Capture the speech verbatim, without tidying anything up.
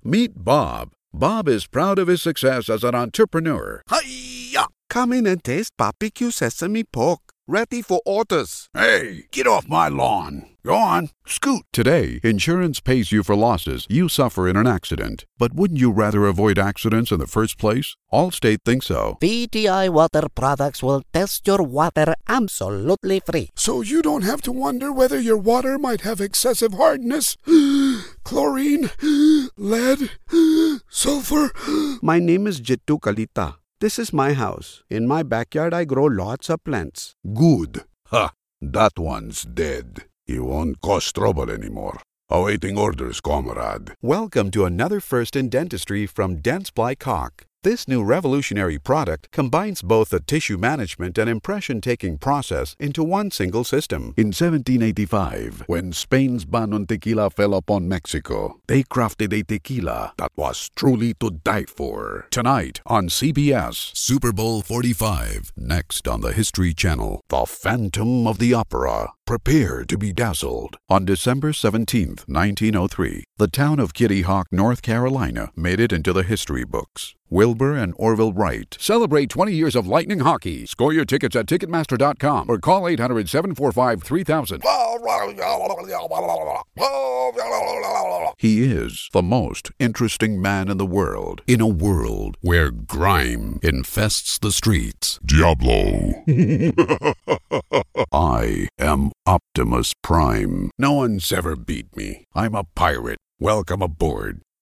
Meet Bob. Bob is proud of his success as an entrepreneur. Hi-ya! Come in and taste barbecue sesame pork. Ready for orders. Hey, get off my lawn. Go on, scoot. Today, insurance pays you for losses you suffer in an accident. But wouldn't you rather avoid accidents in the first place? Allstate thinks so. V T I Water Products will test your water absolutely free. So you don't have to wonder whether your water might have excessive hardness, chlorine, lead, sulfur. My name is Jittu Kalita. This is my house. In my backyard, I grow lots of plants. Good. Ha! That one's dead. You won't cause trouble anymore. Awaiting orders, comrade. Welcome to another first in dentistry from Dentsply Cock. This new revolutionary product combines both the tissue management and impression-taking process into one single system. In seventeen eighty-five, when Spain's ban on tequila fell upon Mexico, they crafted a tequila that was truly to die for. Tonight on C B S, Super Bowl forty-five. Next on the History Channel, The Phantom of the Opera. Prepare to be dazzled. On December seventeenth, nineteen oh three, the town of Kitty Hawk, North Carolina, made it into the history books. Wilbur and Orville Wright celebrate twenty years of Lightning hockey. Score your tickets at Ticketmaster dot com or call eight hundred, seven four five, three thousand. He is the most interesting man in the world, in a world where grime infests the streets. Diablo. I am Optimus Prime. No one's ever beat me. I'm a pirate. Welcome aboard.